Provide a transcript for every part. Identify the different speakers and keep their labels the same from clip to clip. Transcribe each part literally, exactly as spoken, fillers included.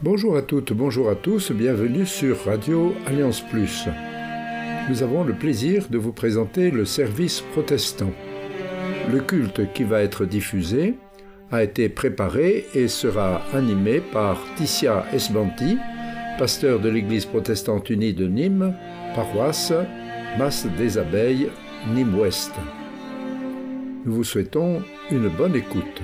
Speaker 1: Bonjour à toutes, bonjour à tous, bienvenue sur Radio Alliance Plus. Nous avons le plaisir de vous présenter le service protestant. Le culte qui va être diffusé a été préparé et sera animé par Ticia Esbanti, pasteur de l'Église protestante unie de Nîmes, paroisse Mas des Abeilles, Nîmes-Ouest. Nous vous souhaitons une bonne écoute.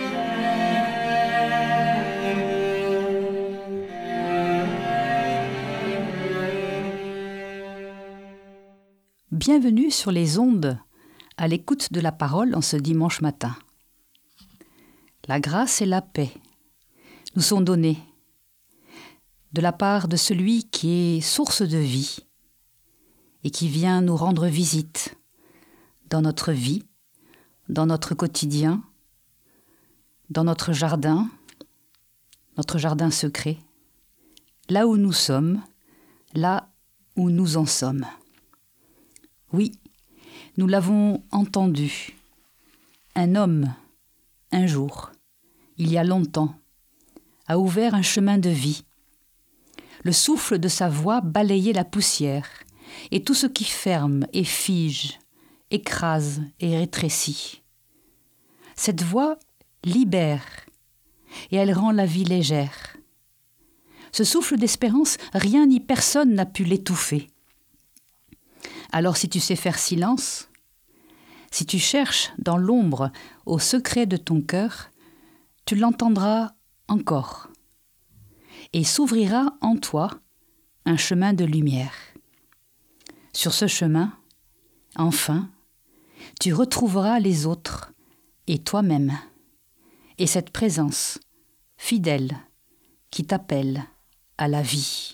Speaker 2: Bienvenue sur les ondes, à l'écoute de la parole en ce dimanche matin. La grâce et la paix nous sont données de la part de celui qui est source de vie et qui vient nous rendre visite dans notre vie, dans notre quotidien, dans notre jardin, notre jardin secret, là où nous sommes, là où nous en sommes. Oui, nous l'avons entendu. Un homme, un jour, il y a longtemps, a ouvert un chemin de vie. Le souffle de sa voix balayait la poussière, et tout ce qui ferme et fige, écrase et rétrécit. Cette voix libère, et elle rend la vie légère. Ce souffle d'espérance, rien ni personne n'a pu l'étouffer. Alors si tu sais faire silence, si tu cherches dans l'ombre au secret de ton cœur, tu l'entendras encore et s'ouvrira en toi un chemin de lumière. Sur ce chemin, enfin, tu retrouveras les autres et toi-même et cette présence fidèle qui t'appelle à la vie.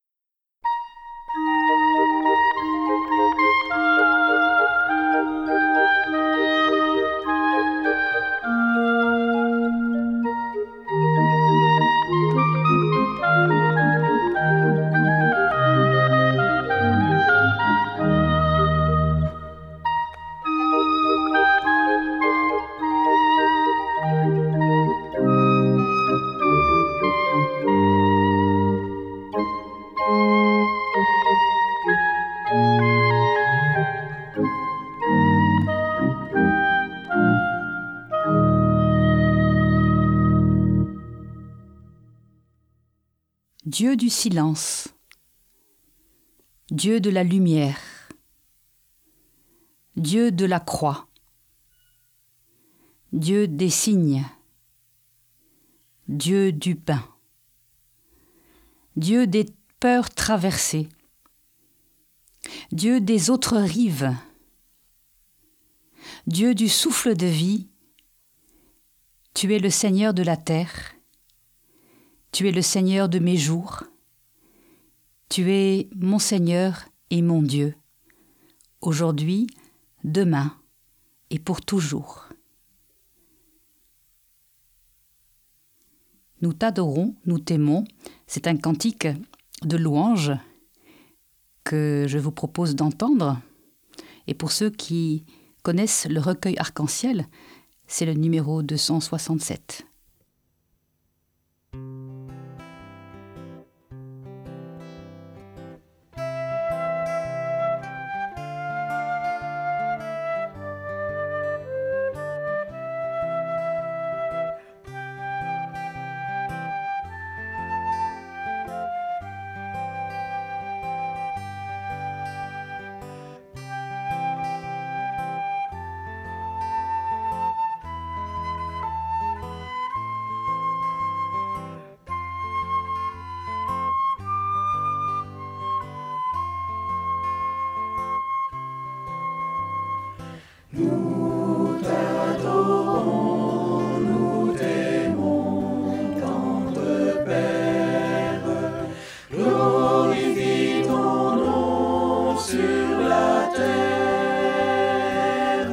Speaker 2: Dieu du silence, Dieu de la lumière, Dieu de la croix, Dieu des signes, Dieu du pain, Dieu des peurs traversées, Dieu des autres rives, Dieu du souffle de vie, tu es le Seigneur de la terre. Tu es le Seigneur de mes jours. Tu es mon Seigneur et mon Dieu, aujourd'hui, demain et pour toujours. Nous t'adorons, nous t'aimons. C'est un cantique de louange que je vous propose d'entendre. Et pour ceux qui connaissent le recueil Arc-en-Ciel, c'est le numéro deux cent soixante-sept.
Speaker 3: Nous t'adorons, nous t'aimons, tendre Père, glorifie ton nom sur la terre,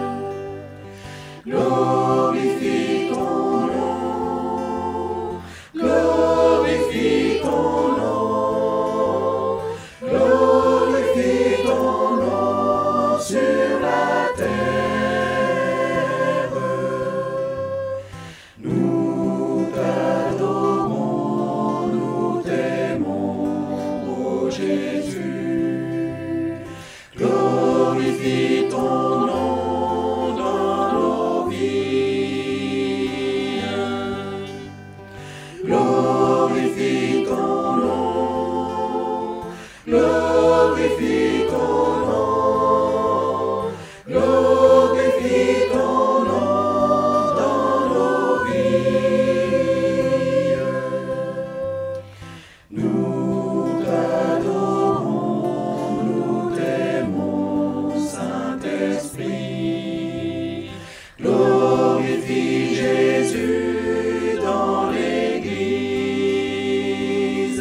Speaker 3: glorifie ton nom, glorifie ton nom, glorifie ton nom sur la terre. Jésus, glorifie ton nom dans nos vies. Glorifie ton nom, glorifie ton nom, glorifie ton nom dans nos vies. Nous t'adorons, nous t'aimons, Saint-Esprit. Glorifie Jésus dans l'Église.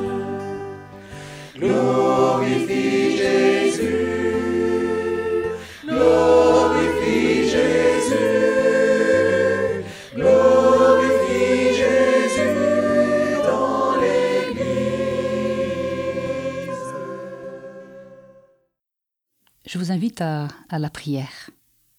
Speaker 3: Glorifie Jésus, glorifie Jésus, glorifie Jésus dans l'Église.
Speaker 2: Je vous invite à, à la prière.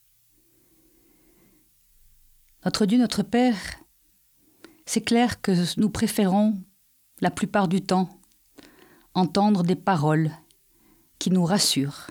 Speaker 2: Notre Dieu, notre Père, c'est clair que nous préférons, la plupart du temps, entendre des paroles qui nous rassurent,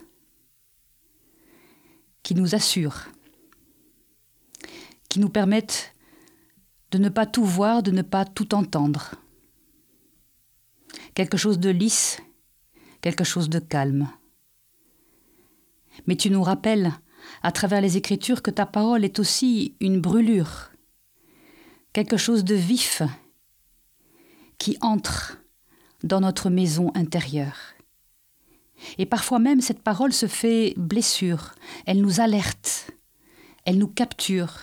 Speaker 2: qui nous assurent, qui nous permettent de ne pas tout voir, de ne pas tout entendre. Quelque chose de lisse, quelque chose de calme. Mais tu nous rappelles, à travers les Écritures, que ta parole est aussi une brûlure, quelque chose de vif qui entre dans notre maison intérieure. Et parfois même, cette parole se fait blessure, elle nous alerte, elle nous capture.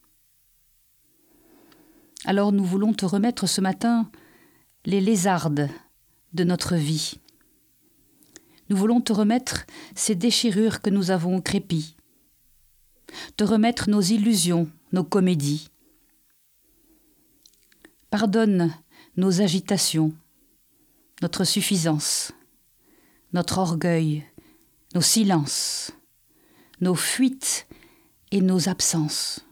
Speaker 2: Alors nous voulons te remettre ce matin les lézardes de notre vie. Nous voulons te remettre ces déchirures que nous avons crépies, te remettre nos illusions, nos comédies. Pardonne nos agitations, notre suffisance, notre orgueil, nos silences, nos fuites et nos absences.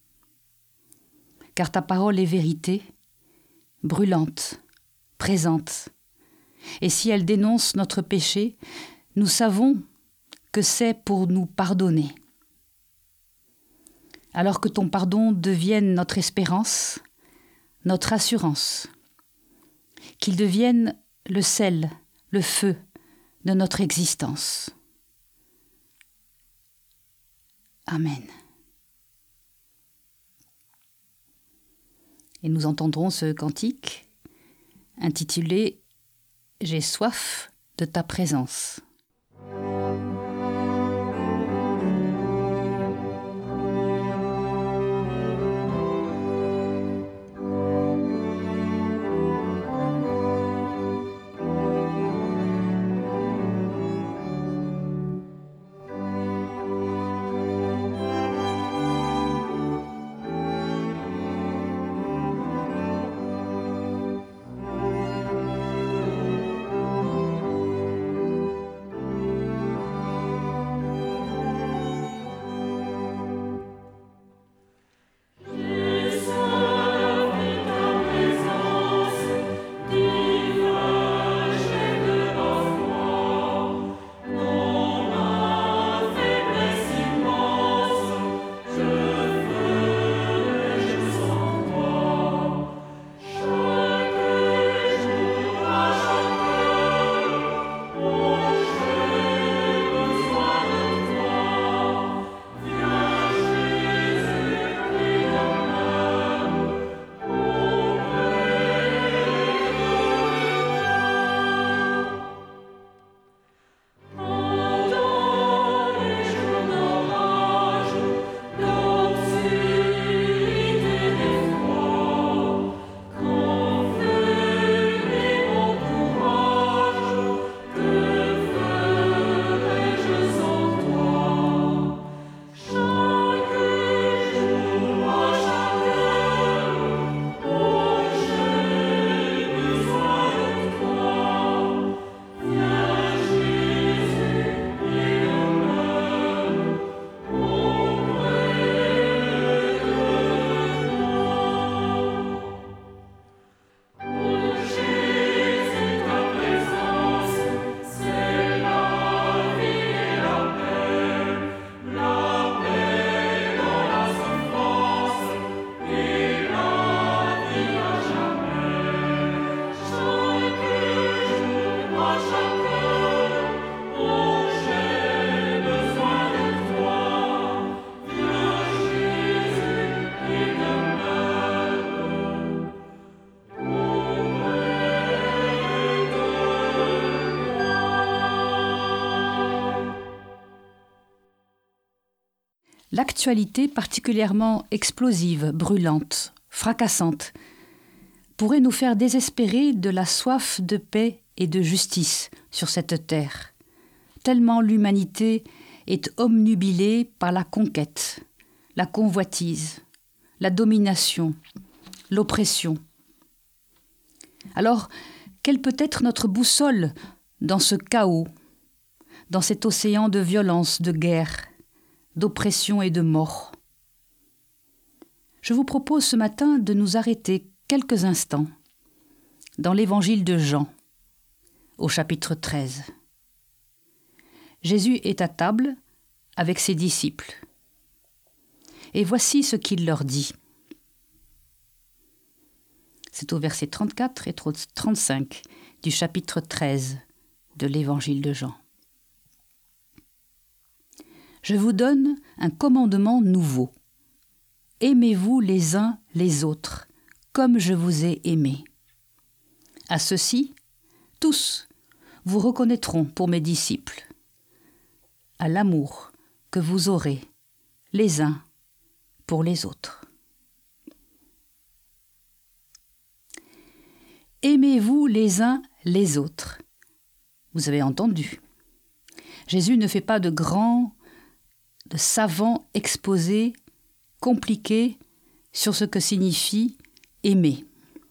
Speaker 2: Car ta parole est vérité, brûlante, présente. Et si elle dénonce notre péché, nous savons que c'est pour nous pardonner. Alors que ton pardon devienne notre espérance, notre assurance, qu'il devienne le sel, le feu de notre existence. Amen. Et nous entendrons ce cantique intitulé « J'ai soif de ta présence ». l'actualité particulièrement explosive, brûlante, fracassante, pourrait nous faire désespérer de la soif de paix et de justice sur cette terre, tellement l'humanité est obnubilée par la conquête, la convoitise, la domination, l'oppression. Alors, quelle peut être notre boussole dans ce chaos, dans cet océan de violence, de guerre, d'oppression et de mort? Je vous propose ce matin de nous arrêter quelques instants dans l'évangile de Jean, au chapitre treize. Jésus est à table avec ses disciples. Et voici ce qu'il leur dit. C'est au verset trente-quatre et trente-cinq du chapitre treize de l'évangile de Jean. Je vous donne un commandement nouveau. Aimez-vous les uns les autres, comme je vous ai aimés. À ceux-ci, tous, vous reconnaîtront pour mes disciples, à l'amour que vous aurez les uns pour les autres. Aimez-vous les uns les autres. Vous avez entendu. Jésus ne fait pas de grands, de savants exposés compliqués sur ce que signifie aimer.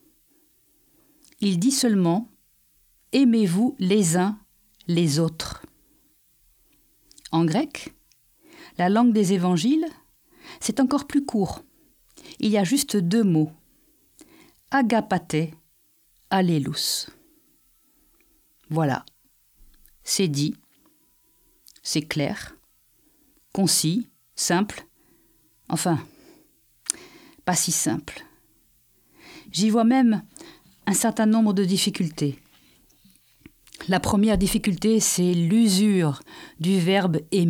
Speaker 2: Il dit seulement « Aimez-vous les uns les autres ». En grec, la langue des évangiles, c'est encore plus court. Il y a juste deux mots. Agapate, allélous. Voilà, c'est dit, c'est clair, concis, simple, enfin, pas si simple. J'y vois même un certain nombre de difficultés. La première difficulté, c'est l'usure du verbe « aimer ».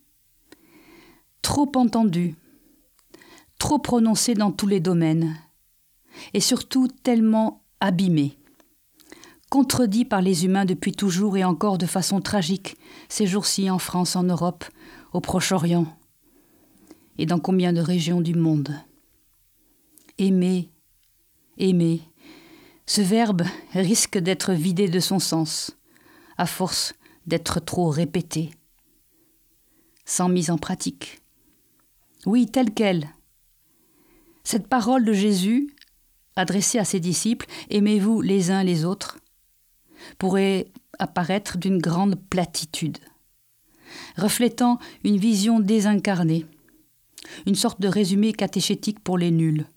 Speaker 2: Trop entendu, trop prononcé dans tous les domaines, et surtout tellement abîmé, contredit par les humains depuis toujours et encore de façon tragique, ces jours-ci en France, en Europe, au Proche-Orient, et dans combien de régions du monde. Aimer, aimer, ce verbe risque d'être vidé de son sens, à force d'être trop répété, sans mise en pratique. Oui, telle quelle. Cette parole de Jésus, adressée à ses disciples, « Aimez-vous les uns les autres », pourrait apparaître d'une grande platitude, reflétant une vision désincarnée, une sorte de résumé catéchétique pour les nuls.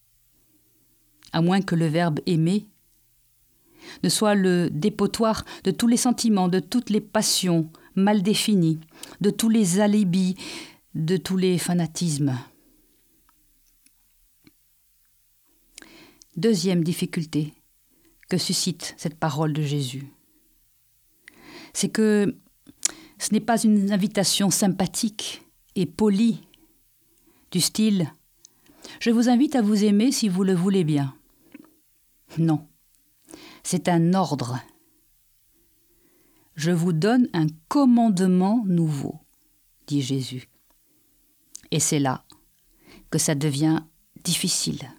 Speaker 2: À moins que le verbe « aimer » ne soit le dépotoir de tous les sentiments, de toutes les passions mal définies, de tous les alibis, de tous les fanatismes. Deuxième difficulté que suscite cette parole de Jésus, c'est que ce n'est pas une invitation sympathique et polie, du style « Je vous invite à vous aimer si vous le voulez bien ». Non, c'est un ordre. Je vous donne un commandement nouveau, dit Jésus. Et c'est là que ça devient difficile.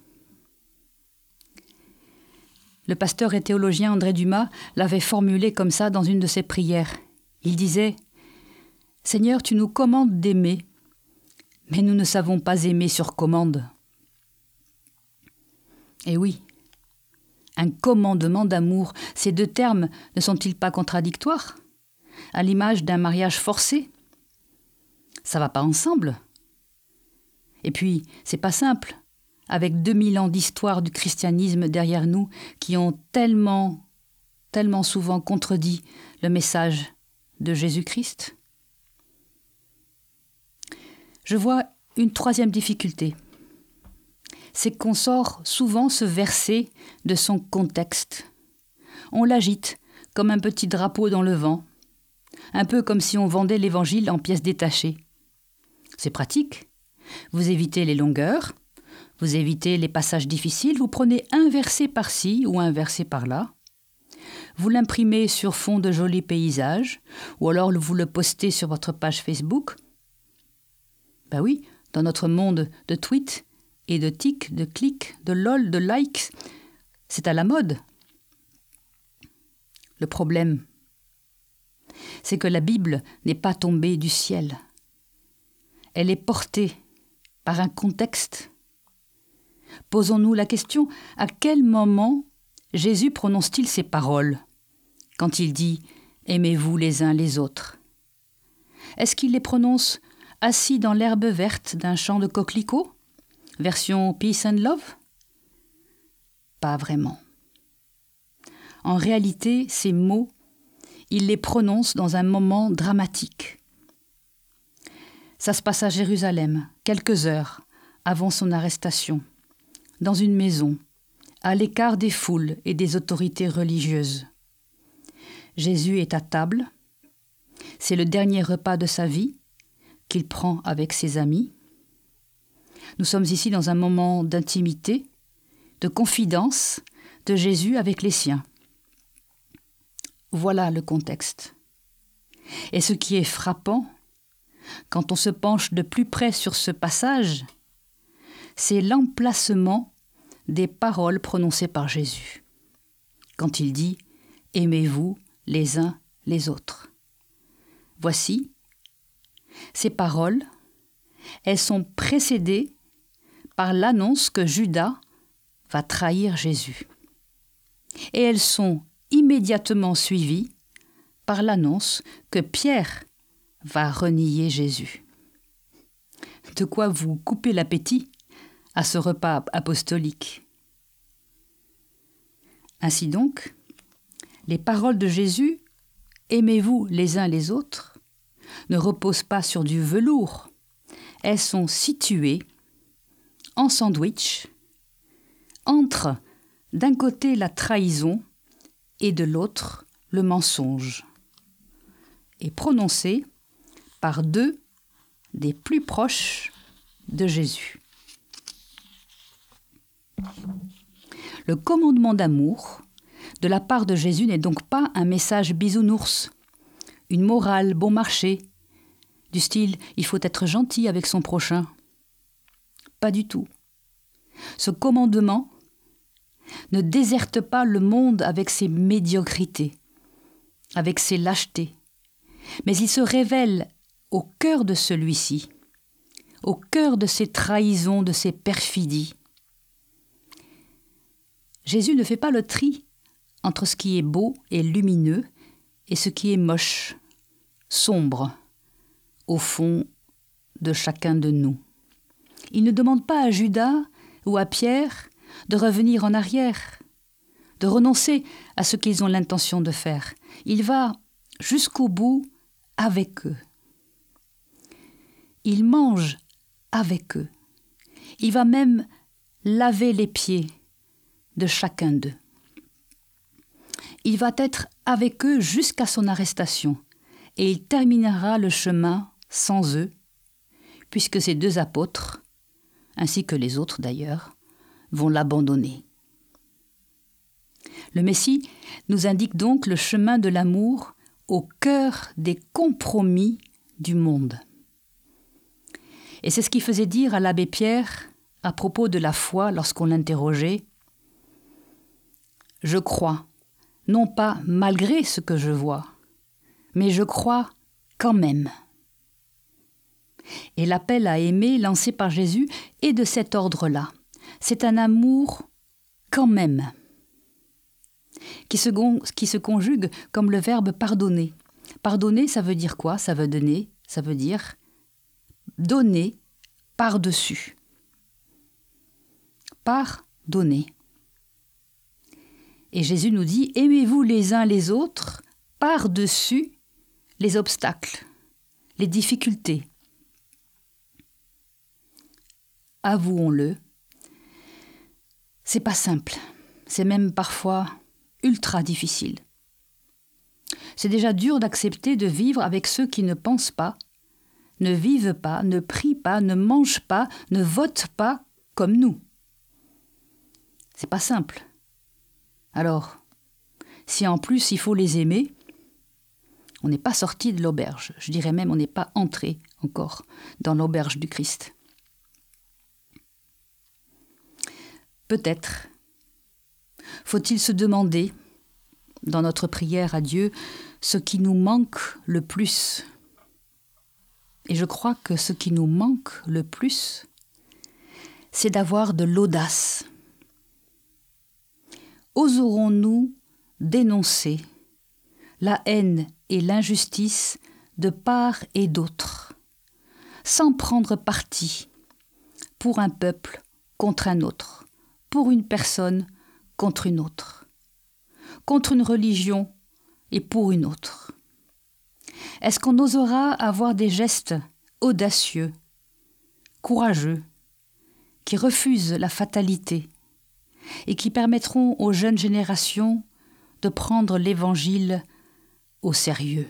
Speaker 2: Le pasteur et théologien André Dumas l'avait formulé comme ça dans une de ses prières. Il disait « Seigneur, tu nous commandes d'aimer, mais nous ne savons pas aimer sur commande. » Et oui, un commandement d'amour, ces deux termes ne sont-ils pas contradictoires, à l'image d'un mariage forcé? Ça va pas ensemble. Et puis, c'est pas simple, avec deux mille ans d'histoire du christianisme derrière nous qui ont tellement, tellement souvent contredit le message de Jésus-Christ. Je vois une troisième difficulté. C'est qu'on sort souvent ce verset de son contexte. On l'agite comme un petit drapeau dans le vent, un peu comme si on vendait l'évangile en pièces détachées. C'est pratique. Vous évitez les longueurs, vous évitez les passages difficiles, vous prenez un verset par-ci ou un verset par-là, vous l'imprimez sur fond de jolis paysages, ou alors vous le postez sur votre page Facebook. Ben oui, dans notre monde de tweets et de tics, de clics, de lol, de likes, c'est à la mode. Le problème, c'est que la Bible n'est pas tombée du ciel. Elle est portée par un contexte. Posons-nous la question, à quel moment Jésus prononce-t-il ces paroles quand il dit « Aimez-vous les uns les autres » ? Est-ce qu'il les prononce assis dans l'herbe verte d'un champ de coquelicots, version Peace and Love ? Pas vraiment. En réalité, ces mots, il les prononce dans un moment dramatique. Ça se passe à Jérusalem, quelques heures avant son arrestation, dans une maison, à l'écart des foules et des autorités religieuses. Jésus est à table. C'est le dernier repas de sa vie qu'il prend avec ses amis. Nous sommes ici dans un moment d'intimité, de confidence de Jésus avec les siens. Voilà le contexte. Et ce qui est frappant, quand on se penche de plus près sur ce passage, c'est l'emplacement des paroles prononcées par Jésus. Quand il dit « Aimez-vous les uns les autres ». Voici, ces paroles, elles sont précédées par l'annonce que Judas va trahir Jésus. Et elles sont immédiatement suivies par l'annonce que Pierre va renier Jésus. De quoi vous couper l'appétit à ce repas apostolique. Ainsi donc, les paroles de Jésus « Aimez-vous les uns les autres » ne reposent pas sur du velours. Elles sont situées en sandwich entre, d'un côté, la trahison et de l'autre, le mensonge, et prononcées par deux des plus proches de Jésus. Le commandement d'amour de la part de Jésus n'est donc pas un message bisounours, une morale bon marché, du style « il faut être gentil avec son prochain ». Pas du tout. Ce commandement ne déserte pas le monde avec ses médiocrités, avec ses lâchetés, mais il se révèle au cœur de celui-ci, au cœur de ses trahisons, de ses perfidies. Jésus ne fait pas le tri entre ce qui est beau et lumineux et ce qui est moche, sombre, au fond de chacun de nous. Il ne demande pas à Judas ou à Pierre de revenir en arrière, de renoncer à ce qu'ils ont l'intention de faire. Il va jusqu'au bout avec eux. Il mange avec eux. Il va même laver les pieds de chacun d'eux. Il va être avec eux jusqu'à son arrestation et il terminera le chemin sans eux, puisque ces deux apôtres, ainsi que les autres d'ailleurs, vont l'abandonner. Le Messie nous indique donc le chemin de l'amour au cœur des compromis du monde. Et c'est ce qui faisait dire à l'abbé Pierre à propos de la foi lorsqu'on l'interrogeait. « Je crois, non pas malgré ce que je vois, mais je crois quand même. » Et l'appel à aimer lancé par Jésus est de cet ordre-là. C'est un amour quand même, qui se, qui se conjugue comme le verbe pardonner. Pardonner, ça veut dire quoi ? Ça veut donner, ça veut dire donner par-dessus. Pardonner. Et Jésus nous dit, aimez-vous les uns les autres par-dessus les obstacles, les difficultés. Avouons-le, c'est pas simple, c'est même parfois ultra difficile. C'est déjà dur d'accepter de vivre avec ceux qui ne pensent pas, ne vivent pas, ne prient pas, ne mangent pas, ne votent pas comme nous. C'est pas simple. Alors, si en plus il faut les aimer, On n'est pas sorti de l'auberge. Je dirais même on n'est pas entré encore dans l'auberge du Christ. Peut-être faut-il se demander, dans notre prière à Dieu, ce qui nous manque le plus. Et je crois que ce qui nous manque le plus, c'est d'avoir de l'audace. Oserons-nous dénoncer la haine et l'injustice de part et d'autre, sans prendre parti pour un peuple contre un autre, pour une personne contre une autre, contre une religion et pour une autre? Est-ce qu'on osera avoir des gestes audacieux, courageux, qui refusent la fatalité et qui permettront aux jeunes générations de prendre l'Évangile au sérieux?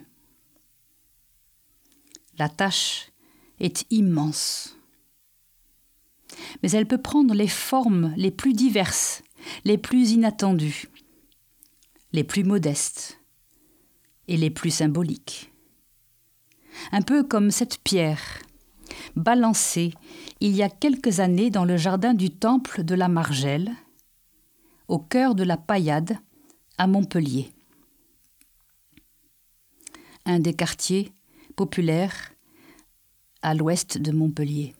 Speaker 2: La tâche est immense, mais elle peut prendre les formes les plus diverses, les plus inattendues, les plus modestes et les plus symboliques. Un peu comme cette pierre, balancée il y a quelques années dans le jardin du temple de la Margelle, au cœur de la Paillade, à Montpellier. Un des quartiers populaires à l'ouest de Montpellier.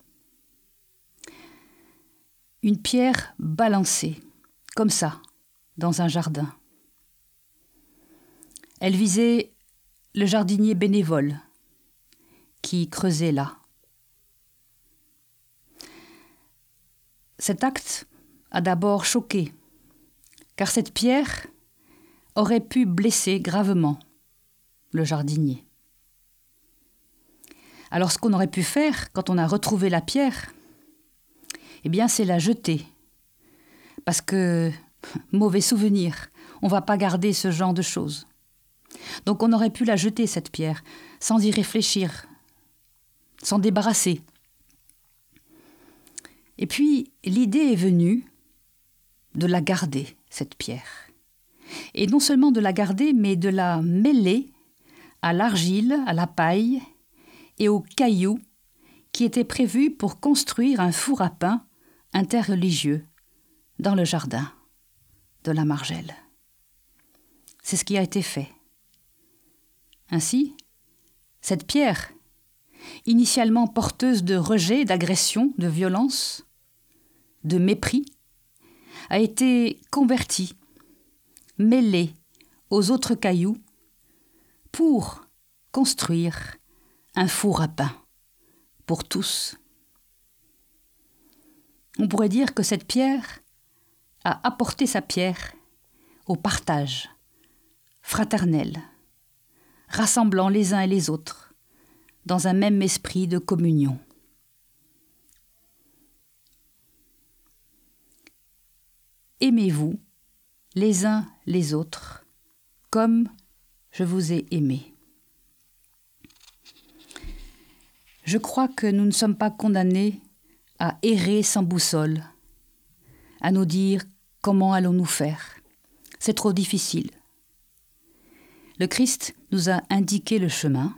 Speaker 2: Une pierre balancée, comme ça, dans un jardin. Elle visait le jardinier bénévole qui creusait là. Cet acte a d'abord choqué, car cette pierre aurait pu blesser gravement le jardinier. Alors ce qu'on aurait pu faire quand on a retrouvé la pierre, eh bien c'est la jeter. Parce que, mauvais souvenir, on ne va pas garder ce genre de choses. Donc on aurait pu la jeter, cette pierre, sans y réfléchir, s'en débarrasser. Et puis l'idée est venue de la garder, cette pierre. Et non seulement de la garder, mais de la mêler à l'argile, à la paille et aux cailloux qui étaient prévus pour construire un four à pain interreligieux dans le jardin de la Margelle. C'est ce qui a été fait. Ainsi, cette pierre, initialement porteuse de rejet, d'agression, de violence, de mépris, a été convertie, mêlée aux autres cailloux pour construire un four à pain pour tous. On pourrait dire que cette pierre a apporté sa pierre au partage fraternel, rassemblant les uns et les autres dans un même esprit de communion. Aimez-vous les uns les autres comme je vous ai aimé. Je crois que nous ne sommes pas condamnés à errer sans boussole, à nous dire comment allons-nous faire. C'est trop difficile. Le Christ nous a indiqué le chemin.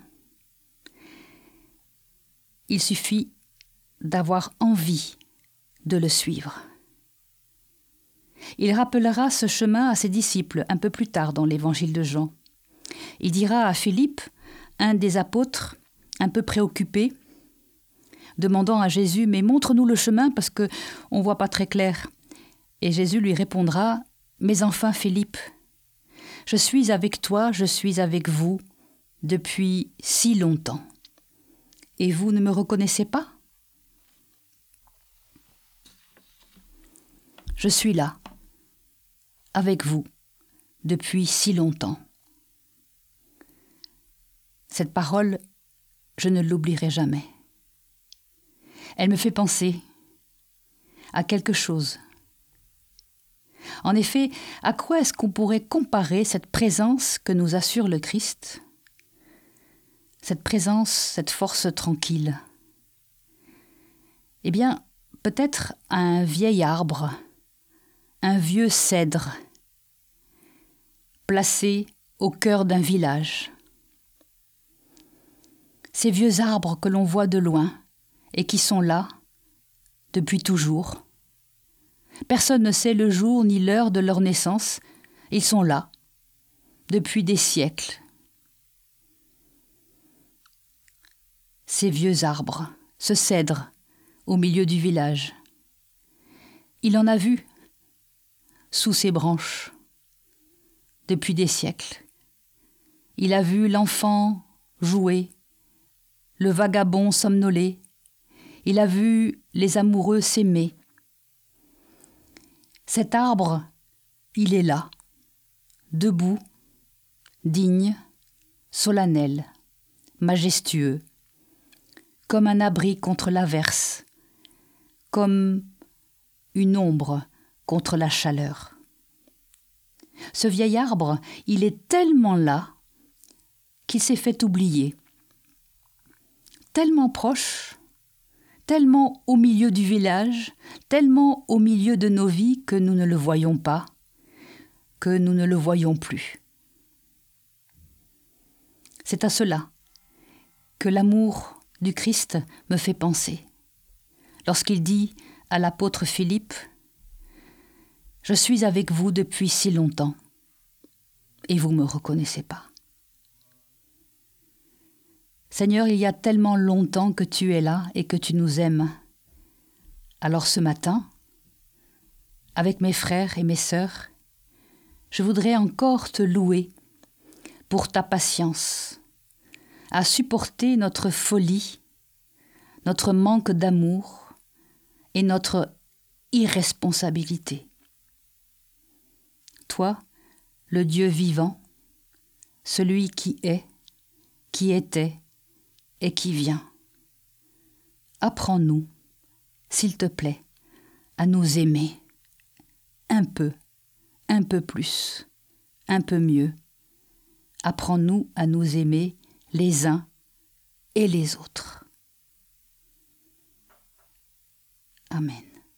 Speaker 2: Il suffit d'avoir envie de le suivre. Il rappellera ce chemin à ses disciples un peu plus tard dans l'évangile de Jean. Il dira à Philippe, un des apôtres, un peu préoccupé, demandant à Jésus « Mais montre-nous le chemin parce qu'on ne voit pas très clair. » Et Jésus lui répondra « Mais enfin Philippe, je suis avec toi, je suis avec vous depuis si longtemps. Et vous ne me reconnaissez pas ? Je suis là, avec vous, depuis si longtemps. » Cette parole, je ne l'oublierai jamais. Elle me fait penser à quelque chose. En effet, à quoi est-ce qu'on pourrait comparer cette présence que nous assure le Christ, cette présence, cette force tranquille ? Eh bien, peut-être à un vieil arbre, un vieux cèdre, placé au cœur d'un village, ces vieux arbres que l'on voit de loin et qui sont là depuis toujours. Personne ne sait le jour ni l'heure de leur naissance. Ils sont là depuis des siècles. Ces vieux arbres, ce cèdre au milieu du village. Il en a vu sous ses branches depuis des siècles. Il a vu l'enfant jouer, le vagabond somnoler. Il a vu les amoureux s'aimer. Cet arbre, il est là, debout, digne, solennel, majestueux, comme un abri contre l'averse, comme une ombre contre la chaleur. Ce vieil arbre, il est tellement là qu'il s'est fait oublier, tellement proche, tellement au milieu du village, tellement au milieu de nos vies que nous ne le voyons pas, que nous ne le voyons plus. C'est à cela que l'amour du Christ me fait penser. Lorsqu'il dit à l'apôtre Philippe « Je suis avec vous depuis si longtemps, et vous ne me reconnaissez pas. » Seigneur, il y a tellement longtemps que tu es là et que tu nous aimes. Alors ce matin, avec mes frères et mes sœurs, je voudrais encore te louer pour ta patience, à supporter notre folie, notre manque d'amour et notre irresponsabilité. Toi, le Dieu vivant, celui qui est, qui était et qui vient. Apprends-nous, s'il te plaît, à nous aimer un peu, un peu plus, un peu mieux. Apprends-nous à nous aimer les uns et les autres. Amen.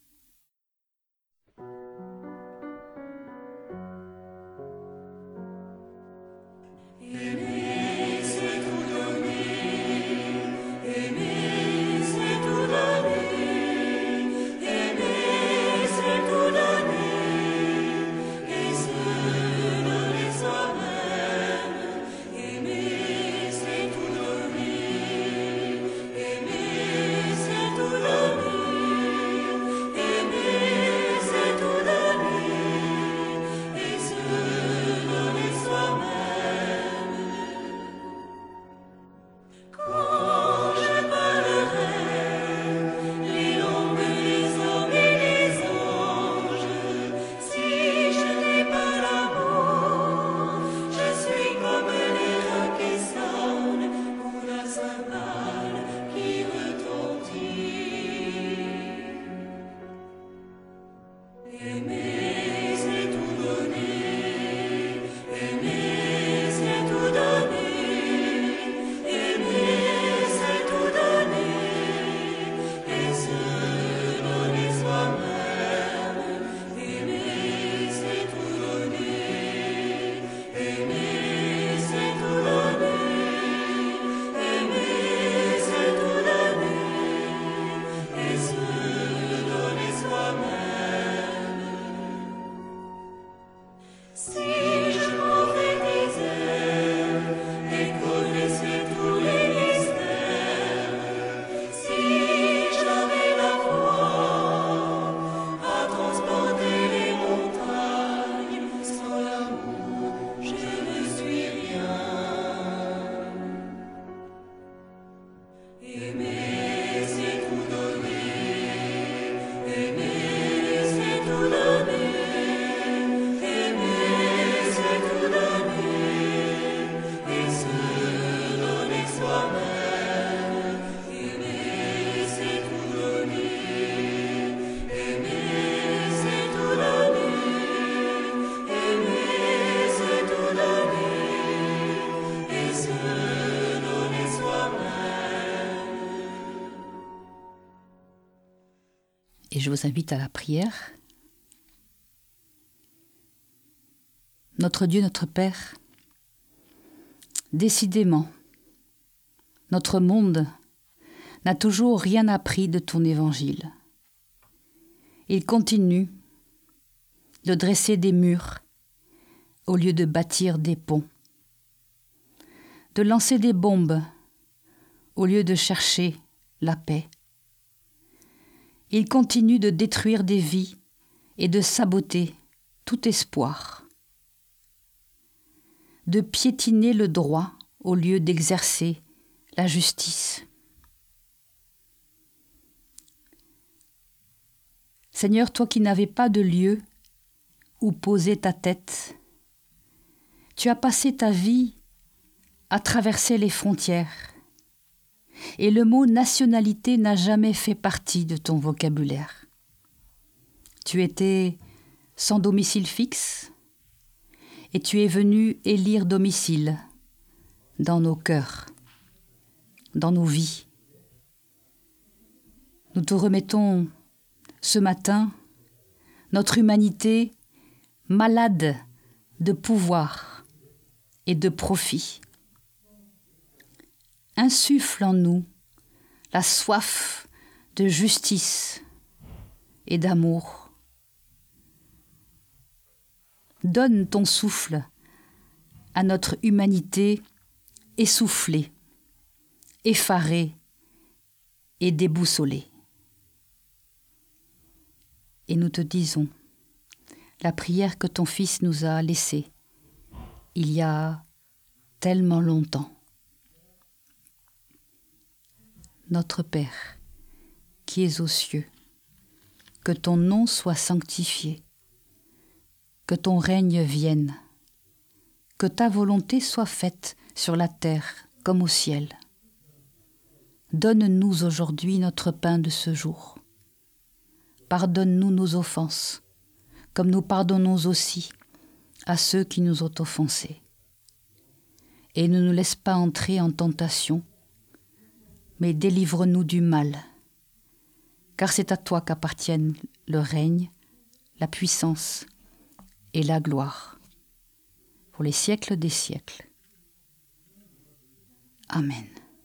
Speaker 2: Et je vous invite à la prière. Notre Dieu, notre Père, décidément, notre monde, n'a toujours rien appris de ton évangile. Il continue de dresser des murs au lieu de bâtir des ponts, de lancer des bombes au lieu de chercher la paix. Il continue de détruire des vies et de saboter tout espoir, de piétiner le droit au lieu d'exercer la justice. Seigneur, toi qui n'avais pas de lieu où poser ta tête, tu as passé ta vie à traverser les frontières et le mot nationalité n'a jamais fait partie de ton vocabulaire. Tu étais sans domicile fixe et tu es venu élire domicile dans nos cœurs, dans nos vies. Nous te remettons ce matin notre humanité malade de pouvoir et de profit. Insuffle en nous la soif de justice et d'amour. Donne ton souffle à notre humanité essoufflée, effarée et déboussolée. Et nous te disons la prière que ton Fils nous a laissée il y a tellement longtemps. Notre Père, qui es aux cieux, que ton nom soit sanctifié, que ton règne vienne, que ta volonté soit faite sur la terre comme au ciel. Donne-nous aujourd'hui notre pain de ce jour. Pardonne-nous nos offenses, comme nous pardonnons aussi à ceux qui nous ont offensés. Et ne nous laisse pas entrer en tentation, mais délivre-nous du mal, car c'est à toi qu'appartiennent le règne, la puissance et la gloire, pour les siècles des siècles. Amen.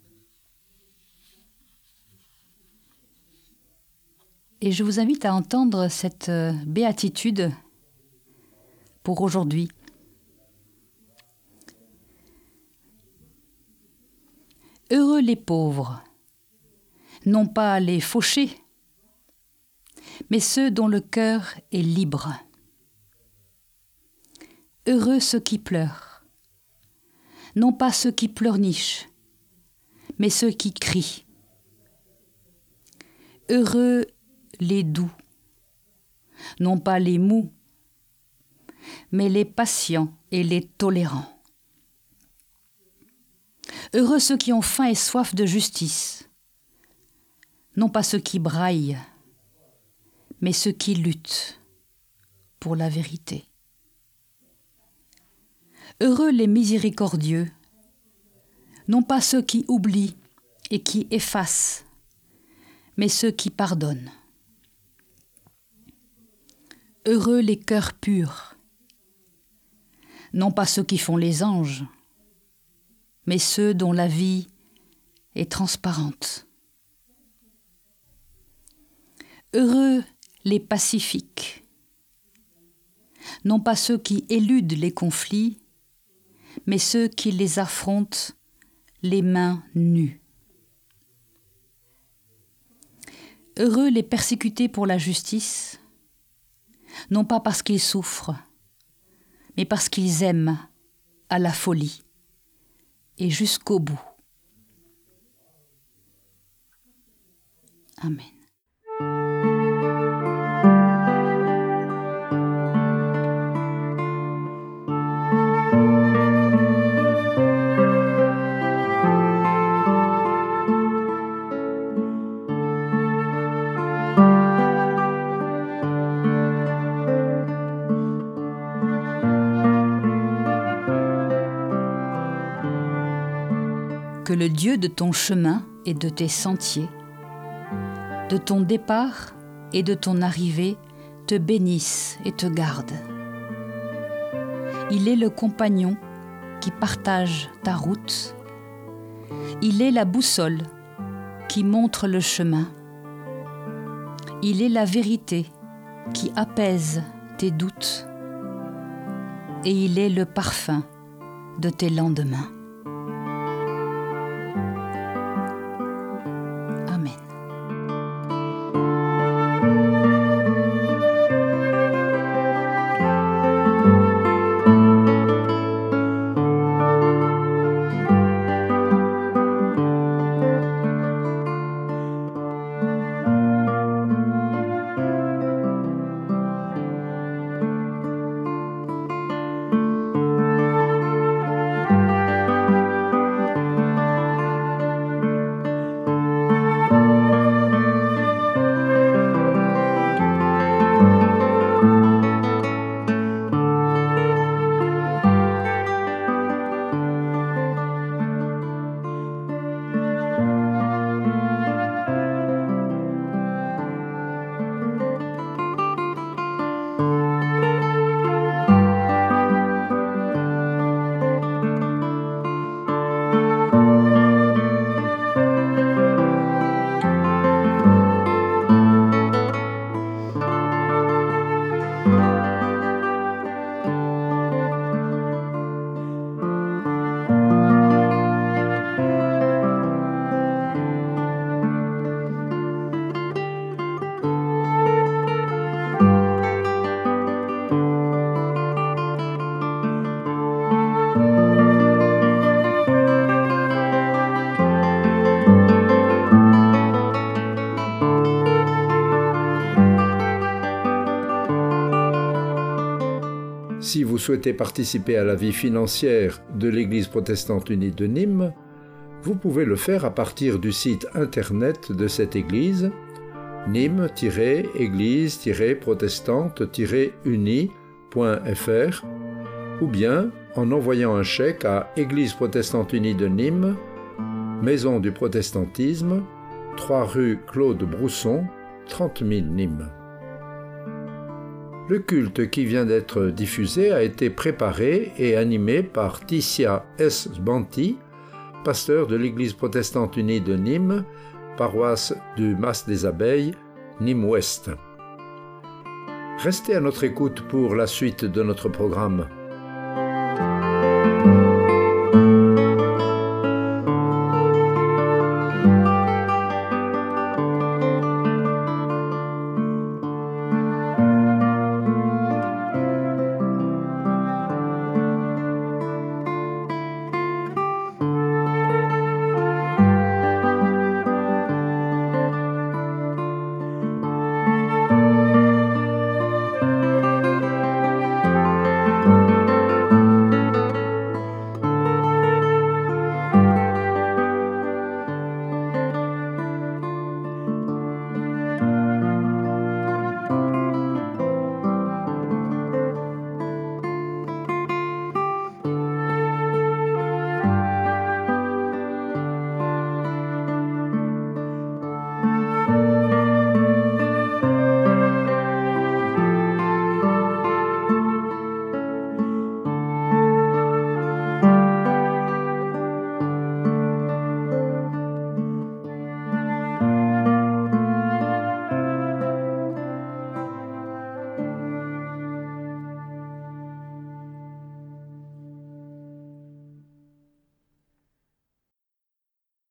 Speaker 2: Et je vous invite à entendre cette béatitude pour aujourd'hui. Heureux les pauvres, non pas les fauchés, mais ceux dont le cœur est libre. Heureux ceux qui pleurent, non pas ceux qui pleurnichent, mais ceux qui crient. Heureux les doux, non pas les mous, mais les patients et les tolérants. Heureux ceux qui ont faim et soif de justice, non pas ceux qui braillent, mais ceux qui luttent pour la vérité. Heureux les miséricordieux, non pas ceux qui oublient et qui effacent, mais ceux qui pardonnent. Heureux les cœurs purs, non pas ceux qui font les anges, mais ceux dont la vie est transparente. Heureux les pacifiques, non pas ceux qui éludent les conflits, mais ceux qui les affrontent les mains nues. Heureux les persécutés pour la justice, non pas parce qu'ils souffrent, mais parce qu'ils aiment à la folie et jusqu'au bout. Amen. Que le Dieu de ton chemin et de tes sentiers, de ton départ et de ton arrivée, te bénisse et te garde. Il est le compagnon qui partage ta route. Il est la boussole qui montre le chemin. Il est la vérité qui apaise tes doutes. Et il est le parfum de tes lendemains. Amen.
Speaker 1: Si vous souhaitez participer à la vie financière de l'Église protestante unie de Nîmes, vous pouvez le faire à partir du site internet de cette Église, nîmes tiret église tiret protestante tiret unie point f r, ou bien en envoyant un chèque à Église protestante unie de Nîmes, Maison du protestantisme, trois rue Claude Brousson, trente mille Nîmes. Le culte qui vient d'être diffusé a été préparé et animé par Ticia S. Sbanti, pasteur de l'Église protestante unie de Nîmes, paroisse du Mas des Abeilles, Nîmes-Ouest. Restez à notre écoute pour la suite de notre programme.